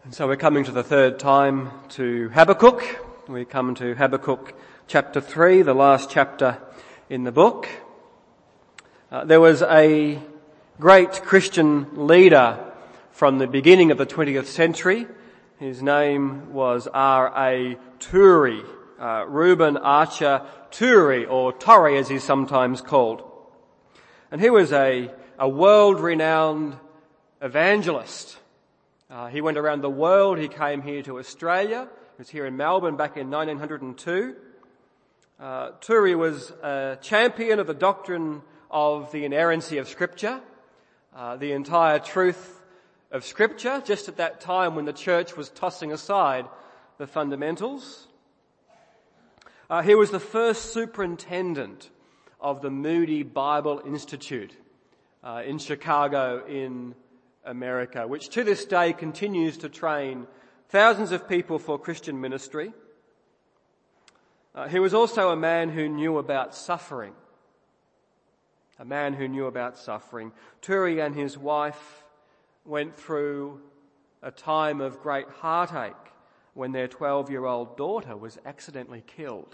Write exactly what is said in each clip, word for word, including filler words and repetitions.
And so we're coming to the third time to Habakkuk. We come to Habakkuk chapter three, the last chapter in the book. Uh, there was a great Christian leader from the beginning of the twentieth century. His name was R A Torrey, uh, Reuben Archer Torrey, or Torrey as he's sometimes called. And he was a, a world-renowned evangelist. Uh, he went around the world. He came here to Australia. He was here in Melbourne back in nineteen oh two. Uh, Torrey was a champion of the doctrine of the inerrancy of Scripture, uh, the entire truth of Scripture, just at that time when the church was tossing aside the fundamentals. Uh, he was the first superintendent of the Moody Bible Institute uh, in Chicago in America, which to this day continues to train thousands of people for Christian ministry. Uh, he was also a man who knew about suffering. A man who knew about suffering. Torrey and his wife went through a time of great heartache when their twelve-year-old daughter was accidentally killed.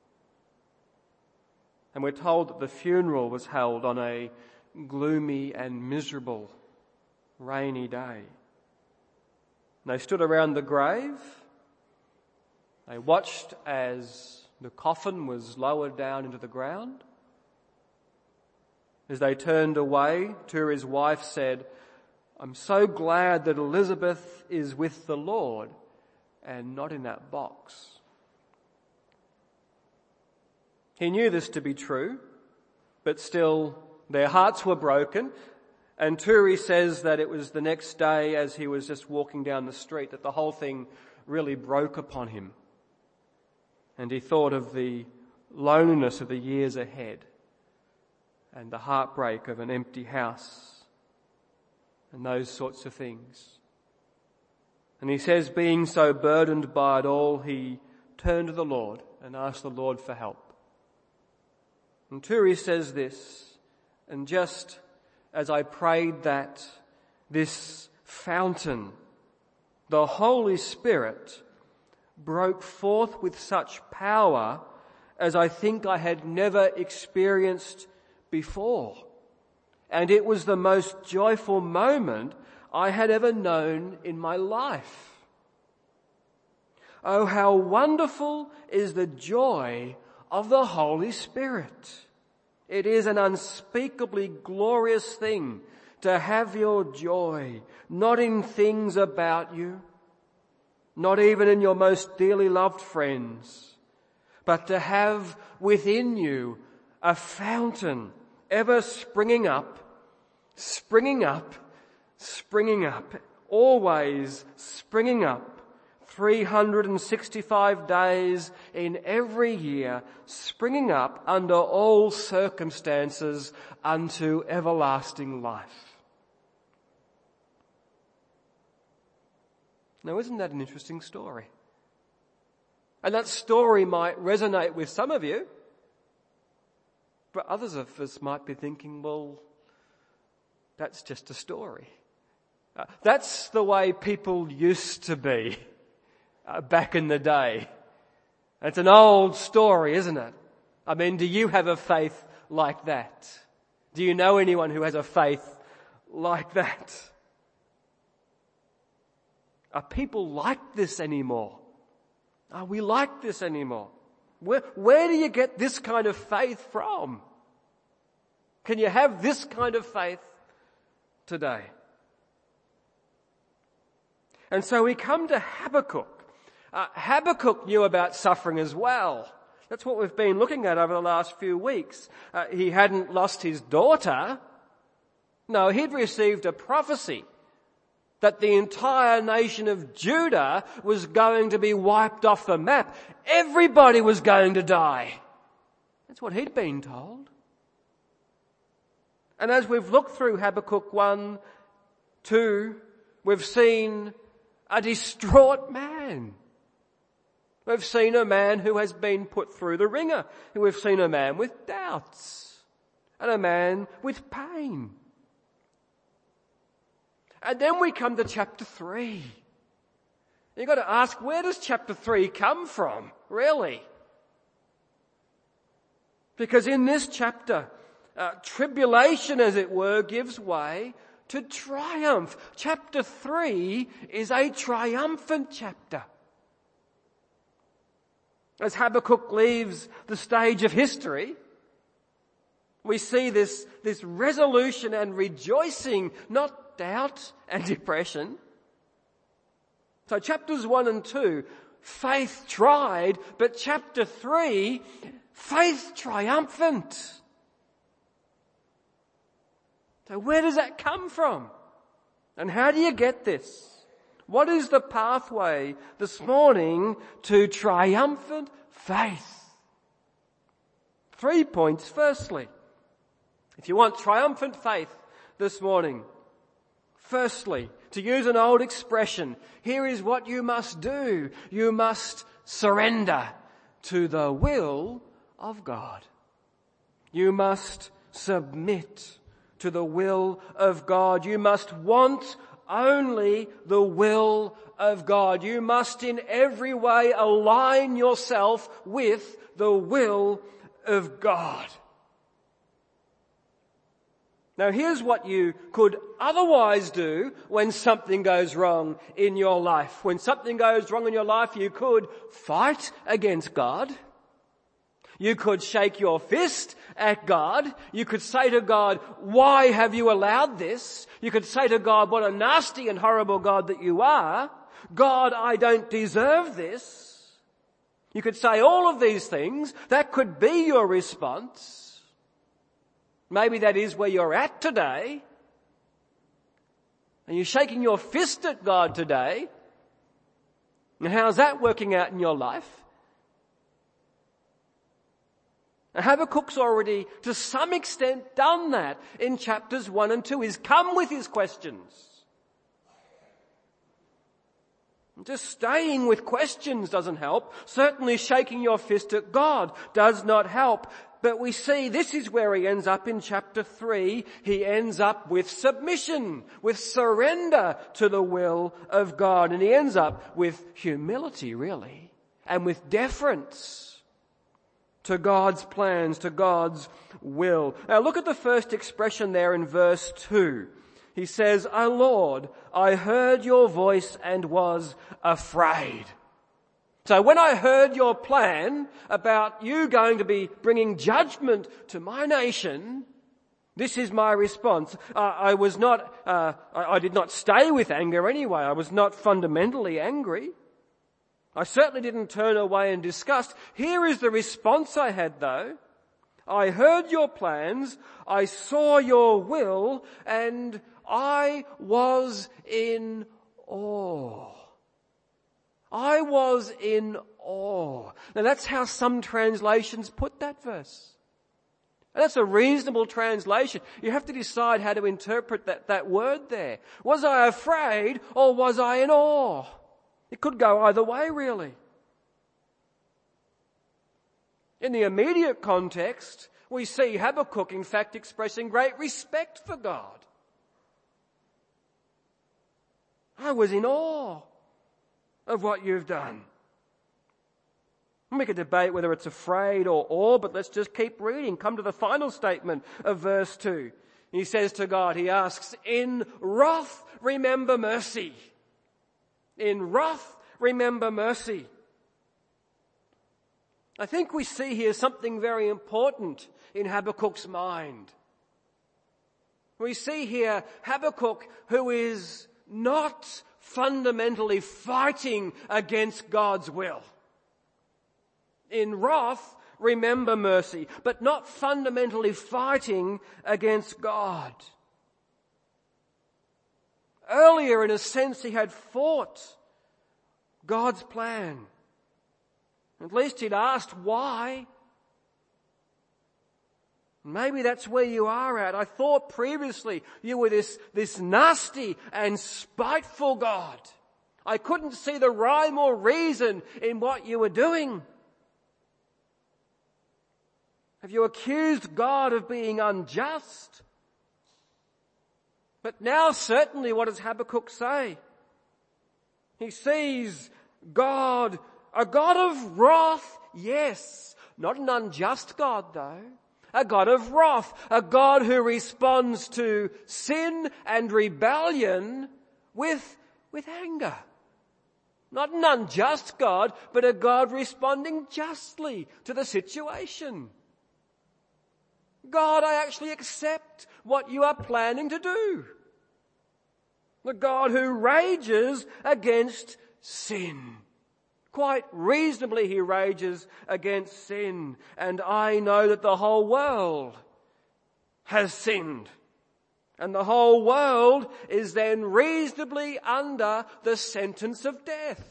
And we're told that the funeral was held on a gloomy and miserable rainy day. And they stood around the grave. They watched as the coffin was lowered down into the ground. As they turned away, Torrey's wife said, "I'm so glad that Elizabeth is with the Lord and not in that box." He knew this to be true, but still their hearts were broken. And Torrey says that it was the next day as he was just walking down the street that the whole thing really broke upon him. And he thought of the loneliness of the years ahead and the heartbreak of an empty house and those sorts of things. And he says, being so burdened by it all, he turned to the Lord and asked the Lord for help. And Torrey says this, and just as I prayed that, this fountain, the Holy Spirit, broke forth with such power as I think I had never experienced before. And it was the most joyful moment I had ever known in my life. Oh, how wonderful is the joy of the Holy Spirit. It is an unspeakably glorious thing to have your joy, not in things about you, not even in your most dearly loved friends, but to have within you a fountain ever springing up, springing up, springing up, always springing up, three hundred sixty-five days in every year, springing up under all circumstances unto everlasting life. Now, isn't that an interesting story? And that story might resonate with some of you, but others of us might be thinking, well, that's just a story. Uh, that's the way people used to be. Uh, back in the day. It's an old story, isn't it? I mean, do you have a faith like that? Do you know anyone who has a faith like that? Are people like this anymore? Are we like this anymore? Where, where do you get this kind of faith from? Can you have this kind of faith today? And so we come to Habakkuk. Uh, Habakkuk knew about suffering as well. That's what we've been looking at over the last few weeks. Uh, he hadn't lost his daughter. No, he'd received a prophecy that the entire nation of Judah was going to be wiped off the map. Everybody was going to die. That's what he'd been told. And as we've looked through Habakkuk one, two, we've seen a distraught man. We've seen a man who has been put through the ringer. We've seen a man with doubts and a man with pain. And then we come to chapter three. You've got to ask, where does chapter three come from, really? Because in this chapter, uh, tribulation, as it were, gives way to triumph. Chapter three is a triumphant chapter. As Habakkuk leaves the stage of history, we see this, this resolution and rejoicing, not doubt and depression. So chapters one and two, faith tried, but chapter three, faith triumphant. So where does that come from? And how do you get this? What is the pathway this morning to triumphant faith? Three points. Firstly, if you want triumphant faith this morning, firstly, to use an old expression, here is what you must do. You must surrender to the will of God. You must submit to the will of God. You must want only the will of God. You must in every way align yourself with the will of God. Now here's what you could otherwise do when something goes wrong in your life. When something goes wrong in your life, you could fight against God. You could shake your fist at God. You could say to God, why have you allowed this? You could say to God, what a nasty and horrible God that you are. God, I don't deserve this. You could say all of these things. That could be your response. Maybe that is where you're at today. And you're shaking your fist at God today. And how's that working out in your life? Now, Habakkuk's already, to some extent, done that in chapters one and two. He's come with his questions. Just staying with questions doesn't help. Certainly shaking your fist at God does not help. But we see this is where he ends up in chapter three. He ends up with submission, with surrender to the will of God. And he ends up with humility, really, and with deference to God's plans, to God's will. Now look at the first expression there in verse two. He says, "O Lord, I heard your voice and was afraid." So when I heard your plan about you going to be bringing judgment to my nation, this is my response. Uh, I was not, uh, I, I did not stay with anger anyway. I was not fundamentally angry. I certainly didn't turn away in disgust. Here is the response I had though. I heard your plans, I saw your will, and I was in awe. I was in awe. Now that's how some translations put that verse. And that's a reasonable translation. You have to decide how to interpret that, that word there. Was I afraid or was I in awe? It could go either way, really. In the immediate context, we see Habakkuk, in fact, expressing great respect for God. I was in awe of what you've done. And we could debate whether it's afraid or awe, but let's just keep reading. Come to the final statement of verse two. He says to God, he asks, in wrath remember mercy. In wrath remember mercy. I think we see here something very important in Habakkuk's mind. We see here Habakkuk who is not fundamentally fighting against God's will. In wrath, remember mercy, but not fundamentally fighting against God. Earlier, in a sense, he had fought God's plan. At least he'd asked why. Maybe that's where you are at. I thought previously you were this, this nasty and spiteful God. I couldn't see the rhyme or reason in what you were doing. Have you accused God of being unjust? But now certainly what does Habakkuk say? He sees God, a God of wrath, yes, not an unjust God though. A God of wrath, a God who responds to sin and rebellion with, with anger. Not an unjust God, but a God responding justly to the situation. God, I actually accept what you are planning to do. The God who rages against sin. Quite reasonably he rages against sin. And I know that the whole world has sinned. And the whole world is then reasonably under the sentence of death.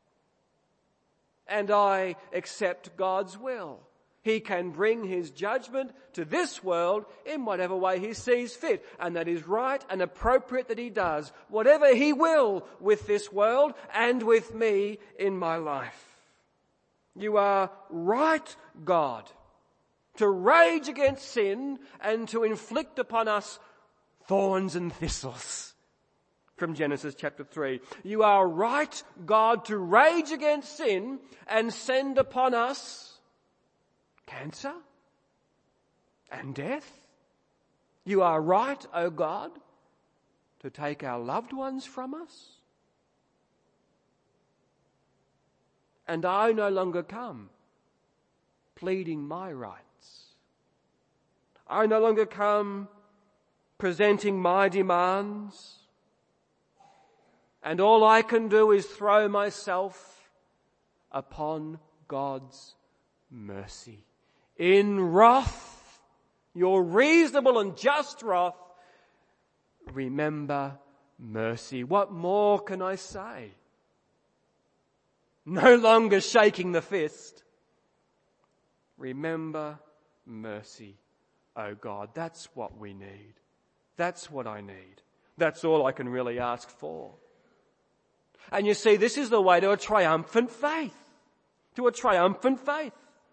And I accept God's will. He can bring his judgment to this world in whatever way he sees fit. And that is right and appropriate that he does whatever he will with this world and with me in my life. You are right, God, to rage against sin and to inflict upon us thorns and thistles. From Genesis chapter three. You are right, God, to rage against sin and send upon us cancer and death. You are right, O God, to take our loved ones from us. And I no longer come pleading my rights. I no longer come presenting my demands. And all I can do is throw myself upon God's mercy. In wrath, your reasonable and just wrath, remember mercy. What more can I say? No longer shaking the fist. Remember mercy, O God. That's what we need. That's what I need. That's all I can really ask for. And you see, this is the way to a triumphant faith. To a triumphant faith.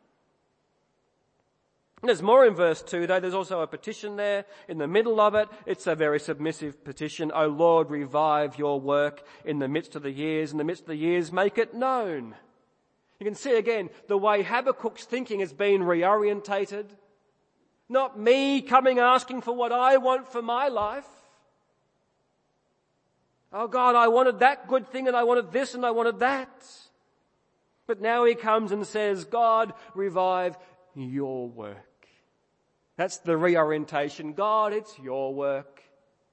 There's more in verse two though. There's also a petition there in the middle of it. It's a very submissive petition. O Lord, revive your work in the midst of the years. In the midst of the years, make it known. You can see again the way Habakkuk's thinking has been reorientated. Not me coming asking for what I want for my life. Oh God, I wanted that good thing and I wanted this and I wanted that. But now he comes and says, God, revive your work. That's the reorientation. God, it's your work.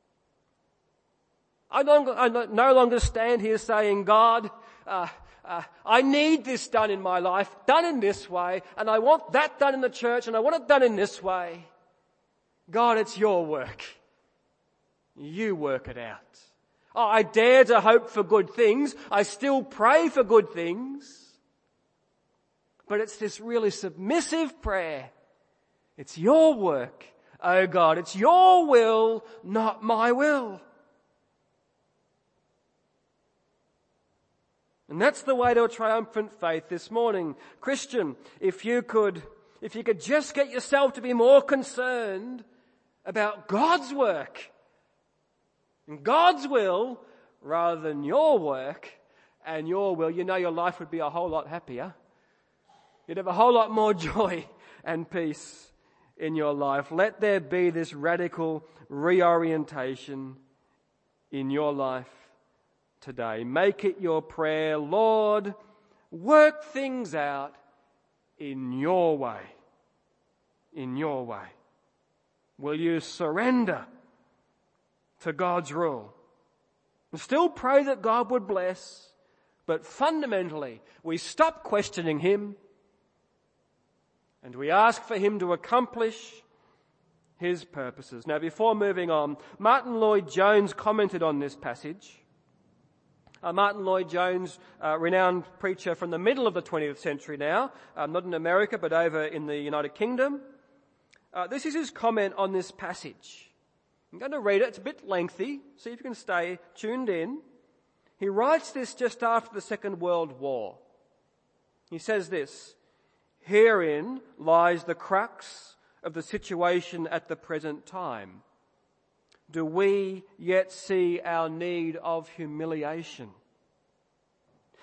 I, don't, I no longer stand here saying, God, uh, uh, I need this done in my life, done in this way, and I want that done in the church, and I want it done in this way. God, it's your work. You work it out. Oh, I dare to hope for good things. I still pray for good things. But it's this really submissive prayer. It's your work, oh God. It's your will, not my will. And that's the way to a triumphant faith this morning. Christian, if you could, if you could just get yourself to be more concerned about God's work and God's will rather than your work and your will, you know your life would be a whole lot happier. You'd have a whole lot more joy and peace in your life. Let there be this radical reorientation in your life today. Make it your prayer, Lord, work things out in your way. In your way. Will you surrender to God's rule? And still pray that God would bless, but fundamentally we stop questioning him and we ask for him to accomplish his purposes. Now, before moving on, Martin Lloyd-Jones commented on this passage. Uh, Martin Lloyd-Jones, uh, renowned preacher from the middle of the twentieth century now, uh, not in America but over in the United Kingdom. Uh, this is his comment on this passage. I'm going to read it. It's a bit lengthy. See if you can stay tuned in. He writes this just after the Second World War. He says this: herein lies the crux of the situation at the present time. Do we yet see our need of humiliation?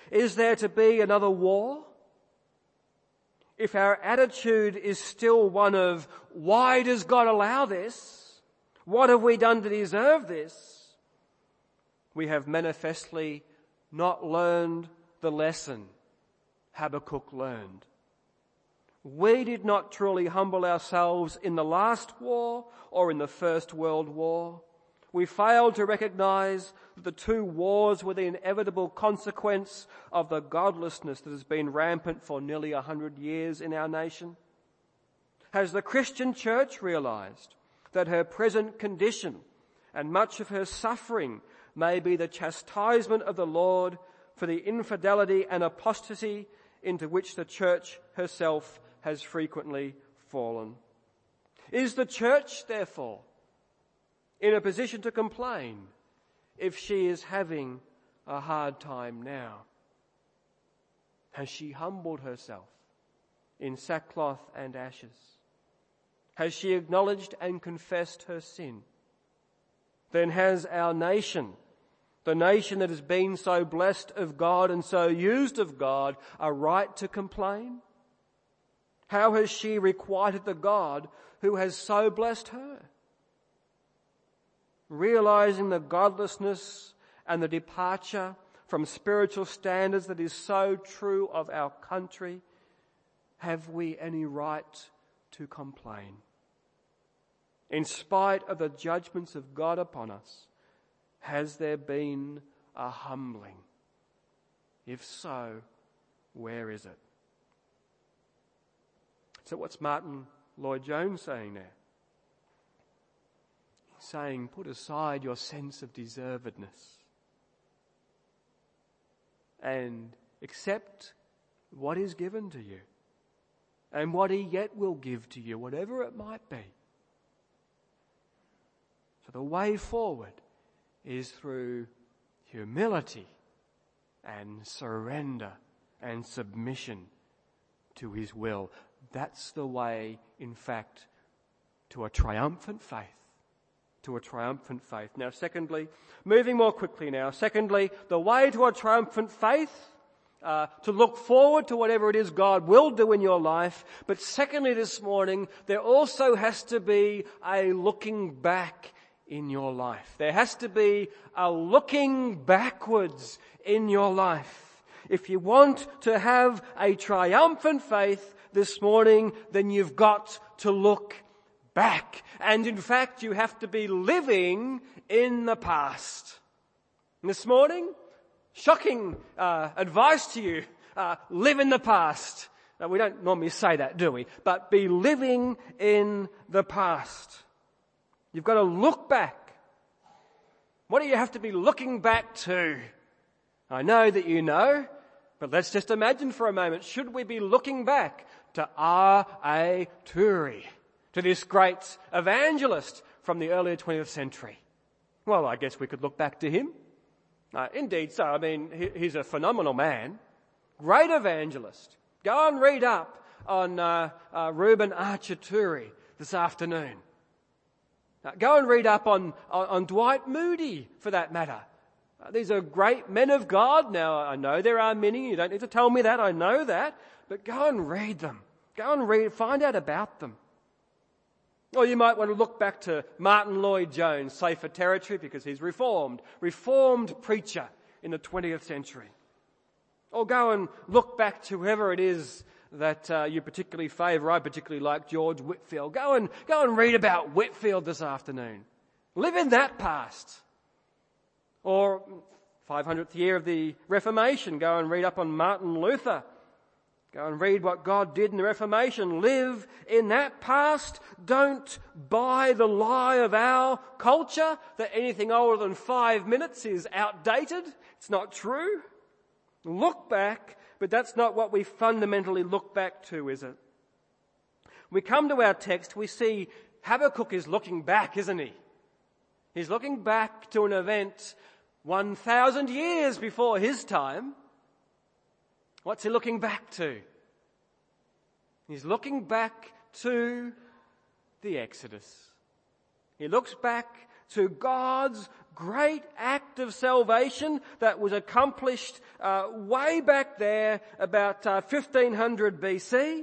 Is there to be another war? If our attitude is still one of, why does God allow this? What have we done to deserve this? We have manifestly not learned the lesson Habakkuk learned. We did not truly humble ourselves in the last war or in the First World War. We failed to recognize that the two wars were the inevitable consequence of the godlessness that has been rampant for nearly a hundred years in our nation. Has the Christian church realized that her present condition and much of her suffering may be the chastisement of the Lord for the infidelity and apostasy into which the church herself has frequently fallen? Is the church, therefore, in a position to complain if she is having a hard time now? Has she humbled herself in sackcloth and ashes? Has she acknowledged and confessed her sin? Then has our nation, the nation that has been so blessed of God and so used of God, a right to complain? How has she requited the God who has so blessed her? Realizing the godlessness and the departure from spiritual standards that is so true of our country, have we any right to complain? In spite of the judgments of God upon us, has there been a humbling? If so, where is it? So what's Martin Lloyd-Jones saying there? He's saying, put aside your sense of deservedness and accept what is given to you and what he yet will give to you, whatever it might be. So the way forward is through humility and surrender and submission to his will. That's the way, in fact, to a triumphant faith. To a triumphant faith. Now, secondly, moving more quickly now, secondly, the way to a triumphant faith, uh, to look forward to whatever it is God will do in your life. But secondly, this morning, there also has to be a looking back in your life. There has to be a looking backwards in your life. If you want to have a triumphant faith this morning, then you've got to look back. And in fact, you have to be living in the past. And this morning, shocking uh, advice to you, uh, live in the past. Now, we don't normally say that, do we? But be living in the past. You've got to look back. What do you have to be looking back to? I know that you know, but let's just imagine for a moment, should we be looking back to R A Torrey, to this great evangelist from the earlier twentieth century? Well, I guess we could look back to him. Uh, indeed so. I mean, he, he's a phenomenal man. Great evangelist. Go and read up on uh, uh, Reuben Archer Torrey this afternoon. Uh, go and read up on, on, on Dwight Moody, for that matter. Uh, these are great men of God. Now, I know there are many. You don't need to tell me that. I know that. But go and read them. Go and read, find out about them. Or you might want to look back to Martin Lloyd-Jones, safer territory because he's reformed, reformed preacher in the twentieth century. Or go and look back to whoever it is that uh, you particularly favour. I particularly like George Whitefield. Go and, go and read about Whitefield this afternoon. Live in that past. Or five hundredth year of the Reformation. Go and read up on Martin Luther. Go and read what God did in the Reformation. Live in that past. Don't buy the lie of our culture that anything older than five minutes is outdated. It's not true. Look back, but that's not what we fundamentally look back to, is it? We come to our text, we see Habakkuk is looking back, isn't he? He's looking back to an event one thousand years before his time. What's he looking back to? He's looking back to the Exodus. He looks back to God's great act of salvation that was accomplished uh, way back there about uh, fifteen hundred B C.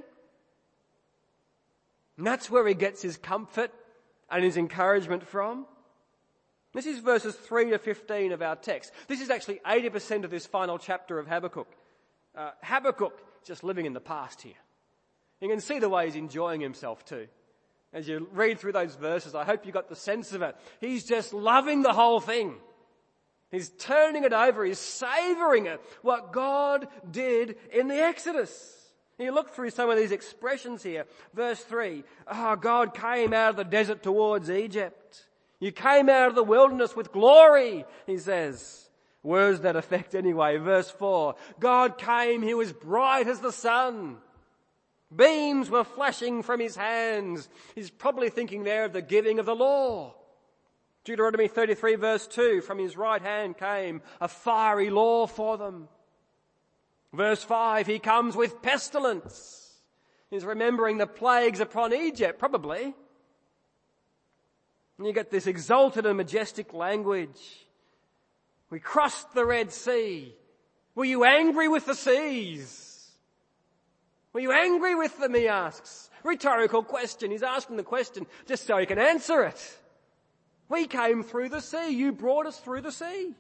And that's where he gets his comfort and his encouragement from. This is verses three to fifteen of our text. This is actually eighty percent of this final chapter of Habakkuk. Uh, Habakkuk just living in the past here. You can see the way he's enjoying himself too. As you read through those verses, I hope you got the sense of it. He's just loving the whole thing. He's turning it over. He's savouring it, what God did in the Exodus. You look through some of these expressions here. Verse three, oh, God came out of the desert towards Egypt. You came out of the wilderness with glory, he says. Words that effect anyway. Verse four, God came, he was bright as the sun. Beams were flashing from his hands. He's probably thinking there of the giving of the law. Deuteronomy thirty-three verse two, from his right hand came a fiery law for them. Verse five, he comes with pestilence. He's remembering the plagues upon Egypt, probably. And you get this exalted and majestic language. We crossed the Red Sea. Were you angry with the seas? Were you angry with them, he asks. Rhetorical question. He's asking the question just so he can answer it. We came through the sea. You brought us through the sea.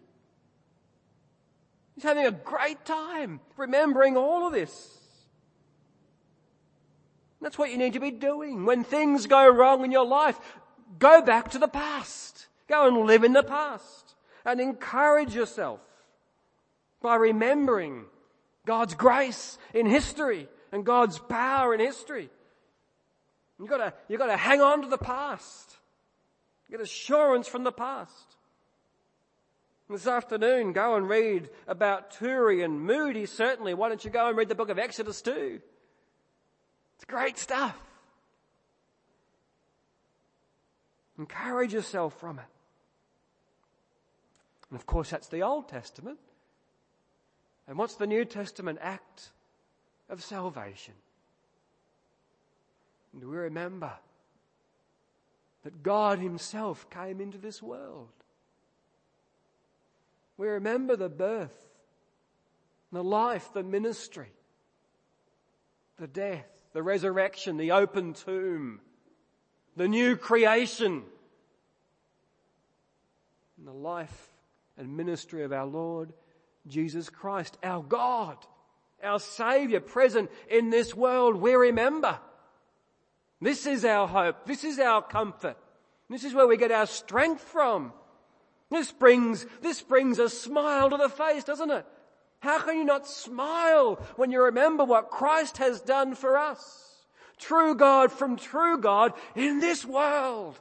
He's having a great time remembering all of this. That's what you need to be doing. When things go wrong in your life, go back to the past. Go and live in the past and encourage yourself by remembering God's grace in history and God's power in history. You've got to, you've got to hang on to the past. Get assurance from the past. This afternoon, go and read about Turi and Moody, certainly. Why don't you go and read the book of Exodus too? It's great stuff. Encourage yourself from it. And of course, that's the Old Testament. And what's the New Testament act of salvation? And we remember that God himself came into this world. We remember the birth, the life, the ministry, the death, the resurrection, the open tomb, the new creation, and the life and ministry of our Lord Jesus Christ, our God, our Saviour, present in this world. We remember. This is our hope. This is our comfort. This is where we get our strength from. This brings, this brings a smile to the face, doesn't it? How can you not smile when you remember what Christ has done for us? True God from true God in this world.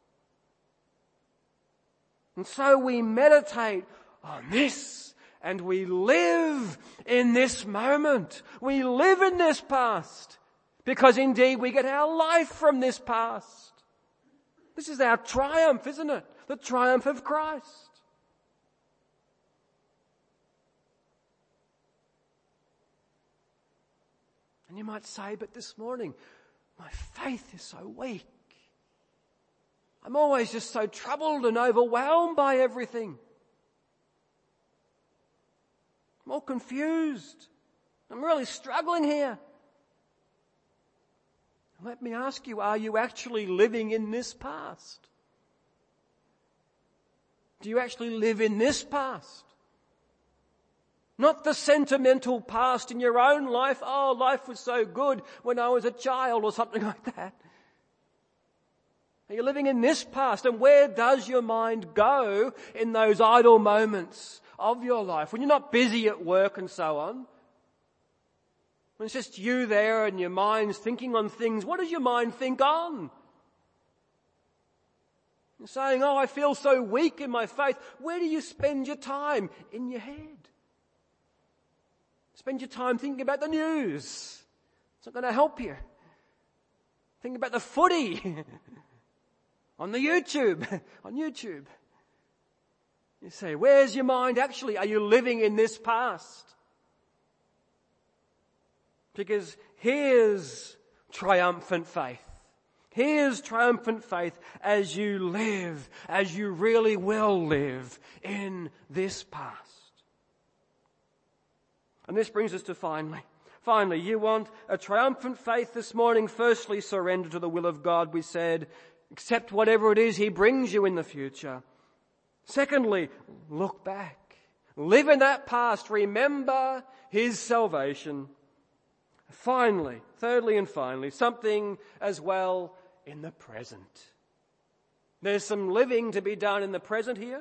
And so we meditate on this and we live in this moment. We live in this past because indeed we get our life from this past. This is our triumph, isn't it? The triumph of Christ. And you might say, but this morning, my faith is so weak. I'm always just so troubled and overwhelmed by everything. I'm all confused. I'm really struggling here. Let me ask you, are you actually living in this past? Do you actually live in this past? Not the sentimental past in your own life. Oh, life was so good when I was a child or something like that. Are you living in this past? And where does your mind go in those idle moments of your life? When you're not busy at work and so on. When it's just you there and your mind's thinking on things. What does your mind think on? You're saying, oh, I feel so weak in my faith. Where do you spend your time? In your head. Spend your time thinking about the news. It's not going to help you. Think about the footy on the YouTube, on YouTube. You say, where's your mind actually? Are you living in this past? Because here's triumphant faith. Here's triumphant faith as you live, as you really will live in this past. And this brings us to finally. Finally, you want a triumphant faith this morning. Firstly, surrender to the will of God, we said. Accept whatever it is He brings you in the future. Secondly, look back. Live in that past. Remember His salvation. Finally, thirdly and finally, something as well in the present. There's some living to be done in the present here.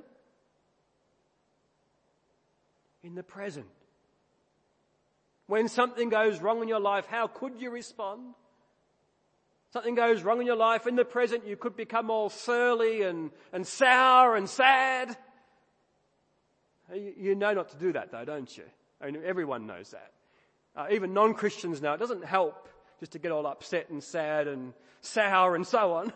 In the present. When something goes wrong in your life, how could you respond? Something goes wrong in your life, in the present you could become all surly and, and sour and sad. You, you know not to do that though, don't you? I mean, everyone knows that. Uh, even non-Christians know it doesn't help just to get all upset and sad and sour and so on.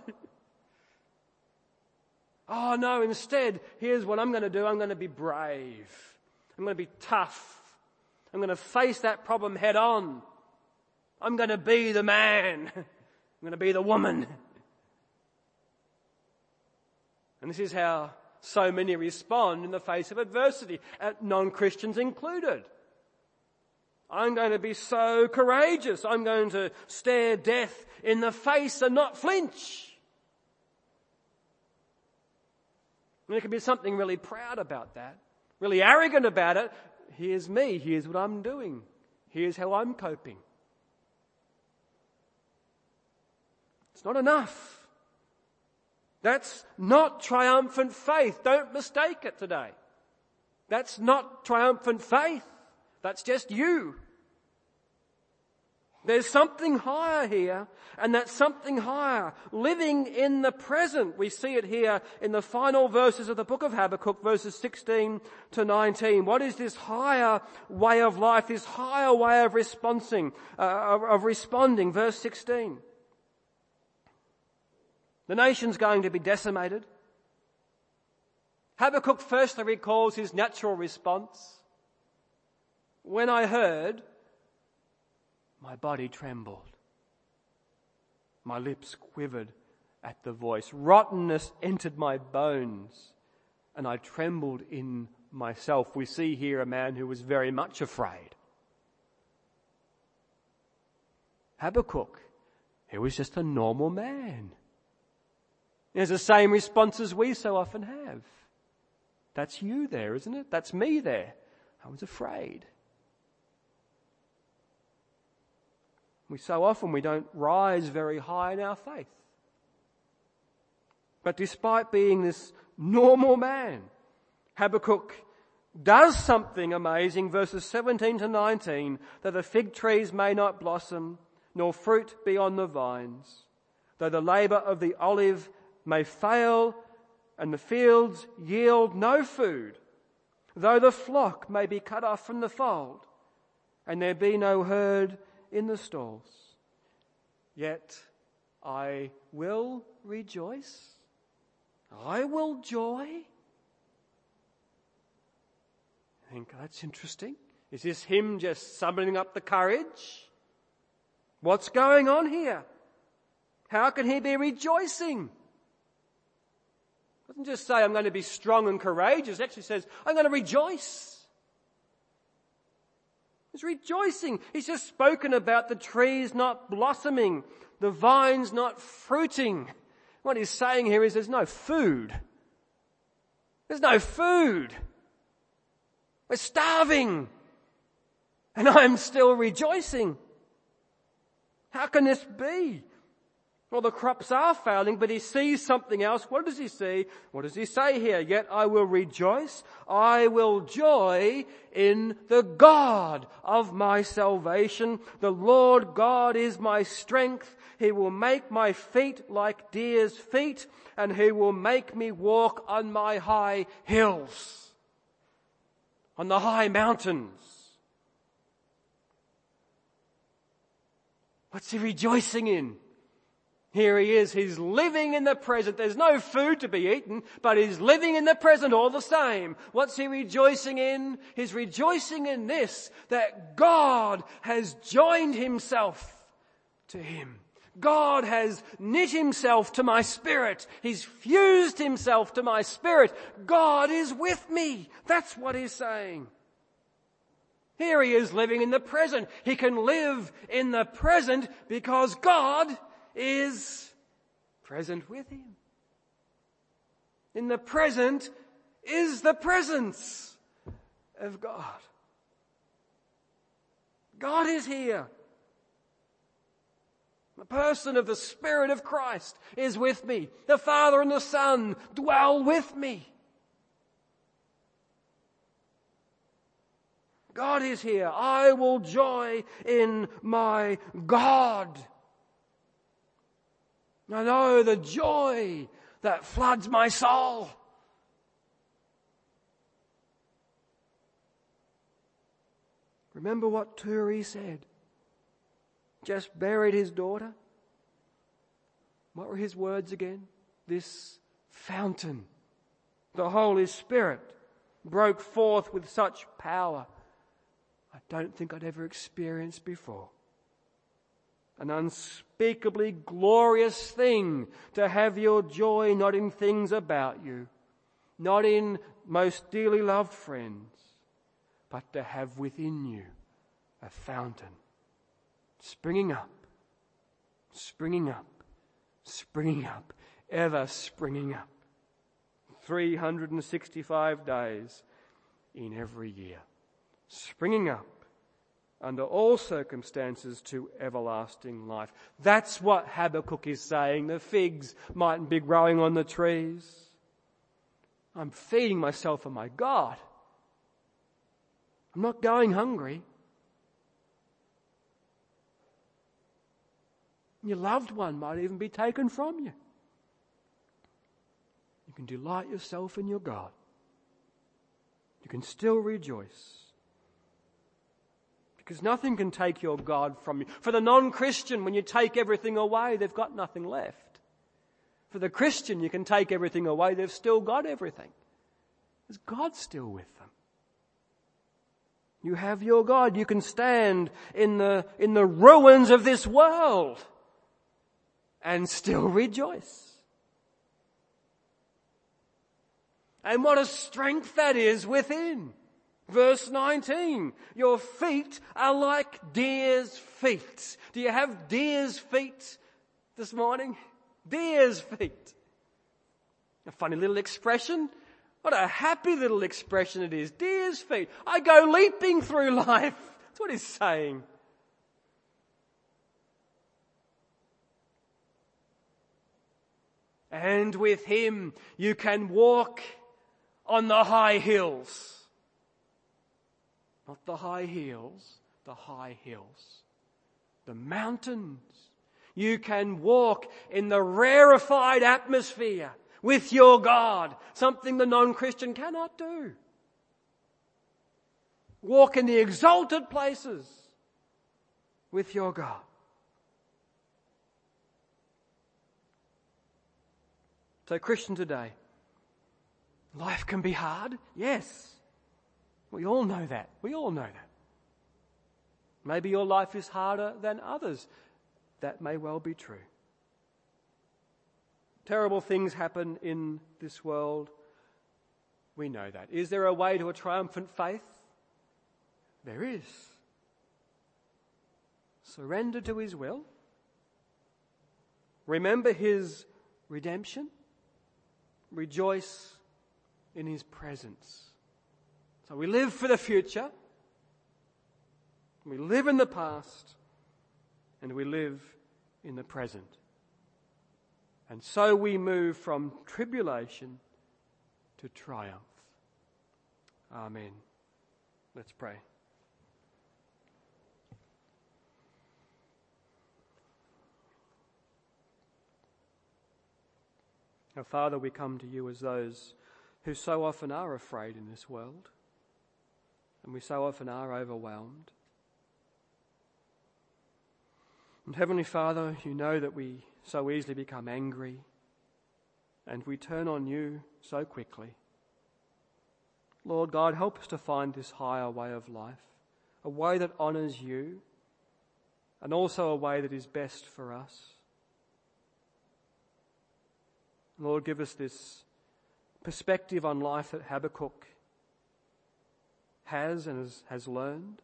Oh no, instead, here's what I'm going to do. I'm going to be brave. I'm going to be tough. I'm going to face that problem head on. I'm going to be the man. I'm going to be the woman. And this is how so many respond in the face of adversity, non-Christians included. I'm going to be so courageous. I'm going to stare death in the face and not flinch. And there can be something really proud about that, really arrogant about it. Here's me. Here's what I'm doing. Here's how I'm coping. It's not enough. That's not triumphant faith. Don't mistake it today. That's not triumphant faith. That's just you. There's something higher here, and that's something higher. Living in the present. We see it here in the final verses of the book of Habakkuk, verses sixteen to nineteen. What is this higher way of life, this higher way of responding, uh, of responding? Verse sixteen. The nation's going to be decimated. Habakkuk firstly recalls his natural response. When I heard, my body trembled. My lips quivered at the voice. Rottenness entered my bones, and I trembled in myself. We see here a man who was very much afraid. Habakkuk, he was just a normal man. He has the same response as we so often have. That's you there, isn't it? That's me there. I was afraid. We so often we don't rise very high in our faith. But despite being this normal man, Habakkuk does something amazing, verses seventeen to nineteen, that the fig trees may not blossom, nor fruit be on the vines, though the labour of the olive may fail, and the fields yield no food, though the flock may be cut off from the fold, and there be no herd in the stalls. Yet I will rejoice. I will joy. I think that's interesting. Is this him just summoning up the courage? What's going on here? How can he be rejoicing? Doesn't just say I'm going to be strong and courageous. It actually says I'm going to rejoice. He's rejoicing. He's just spoken about the trees not blossoming, the vines not fruiting. What he's saying here is there's no food. There's no food. We're starving. And I'm still rejoicing. How can this be? Well, the crops are failing, but he sees something else. What does he see? What does he say here? Yet I will rejoice. I will joy in the God of my salvation. The Lord God is my strength. He will make my feet like deer's feet, and he will make me walk on my high hills, on the high mountains. What's he rejoicing in? Here he is, he's living in the present. There's no food to be eaten, but he's living in the present all the same. What's he rejoicing in? He's rejoicing in this, that God has joined himself to him. God has knit himself to my spirit. He's fused himself to my spirit. God is with me. That's what he's saying. Here he is living in the present. He can live in the present because God is present with him. In the present is the presence of God. God is here. The person of the Spirit of Christ is with me. The Father and the Son dwell with me. God is here. I will joy in my God. I know the joy that floods my soul. Remember what Turi said? Just buried his daughter. What were his words again? This fountain, the Holy Spirit, broke forth with such power I don't think I'd ever experienced before. An unspeakably glorious thing to have your joy not in things about you, not in most dearly loved friends, but to have within you a fountain springing up, springing up, springing up, ever springing up. three hundred sixty-five days in every year. Springing up under all circumstances to everlasting life. That's what Habakkuk is saying. The figs mightn't be growing on the trees. I'm feeding myself on my God. I'm not going hungry. Your loved one might even be taken from you. You can delight yourself in your God. You can still rejoice. Because nothing can take your God from you. For the non-Christian, when you take everything away, they've got nothing left. For the Christian, you can take everything away, they've still got everything. Because God's still with them. You have your God. You can stand in the, in the ruins of this world and still rejoice. And what a strength that is within. Verse nineteen, your feet are like deer's feet. Do you have deer's feet this morning? Deer's feet. A funny little expression. What a happy little expression it is. Deer's feet. I go leaping through life. That's what he's saying. And with him you can walk on the high hills. Not the high heels, the high hills. The mountains. You can walk in the rarefied atmosphere with your God, something the non-Christian cannot do. Walk in the exalted places with your God. So Christian today, life can be hard, yes. We all know that. We all know that. Maybe your life is harder than others. That may well be true. Terrible things happen in this world. We know that. Is there a way to a triumphant faith? There is. Surrender to his will. Remember his redemption. Rejoice in his presence. So we live for the future, we live in the past, and we live in the present. And so we move from tribulation to triumph. Amen. Let's pray. Our Father, we come to you as those who so often are afraid in this world. And we so often are overwhelmed. And Heavenly Father, you know that we so easily become angry and we turn on you so quickly. Lord God, help us to find this higher way of life, a way that honours you and also a way that is best for us. Lord, give us this perspective on life that Habakkuk has and has, has learned.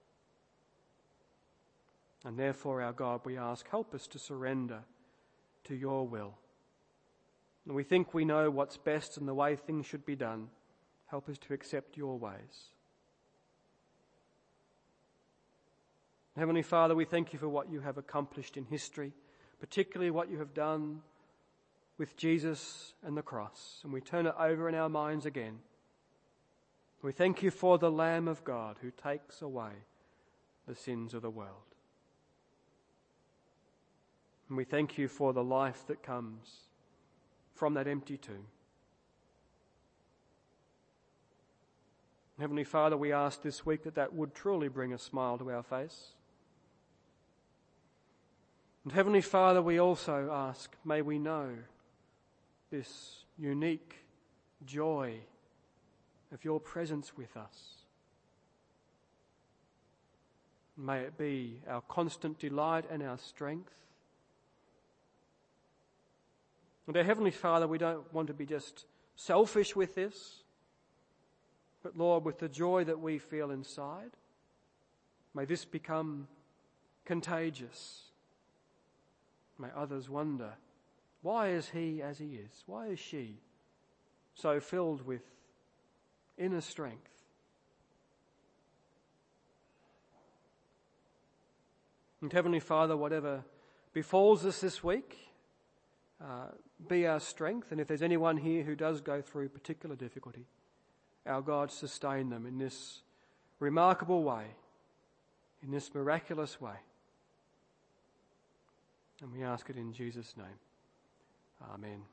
And therefore, our God, we ask, help us to surrender to your will. And we think we know what's best and the way things should be done. Help us to accept your ways. Heavenly Father, we thank you for what you have accomplished in history, particularly what you have done with Jesus and the cross. And we turn it over in our minds again. We thank you for the Lamb of God who takes away the sins of the world. And we thank you for the life that comes from that empty tomb. Heavenly Father, we ask this week that that would truly bring a smile to our face. And Heavenly Father, we also ask, may we know this unique joy of your presence with us. May it be our constant delight and our strength. And our Heavenly Father, we don't want to be just selfish with this, but Lord, with the joy that we feel inside, may this become contagious. May others wonder, why is he as he is? Why is she so filled with inner strength? And Heavenly Father, whatever befalls us this week, uh, be our strength. And if there's anyone here who does go through particular difficulty, our God, sustain them in this remarkable way, in this miraculous way. And we ask it in Jesus' name. Amen.